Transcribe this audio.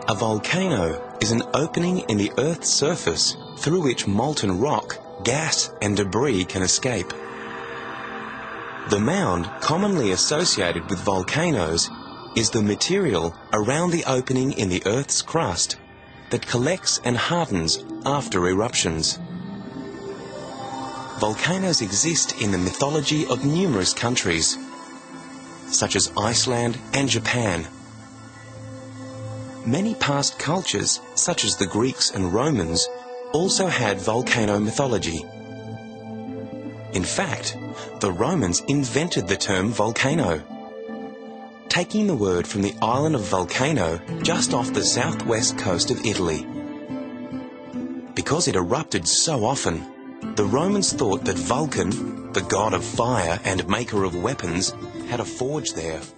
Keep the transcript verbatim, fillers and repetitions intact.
A volcano is an opening in the Earth's surface through which molten rock, gas and debris can escape. The mound commonly associated with volcanoes is the material around the opening in the Earth's crust that collects and hardens after eruptions. Volcanoes exist in the mythology of numerous countries, such as Iceland and Japan. Many past cultures, such as the Greeks and Romans, also had volcano mythology. In fact, the Romans invented the term volcano, taking the word from the island of Vulcano just off the southwest coast of Italy. Because it erupted so often, the Romans thought that Vulcan, the god of fire and maker of weapons, had a forge there.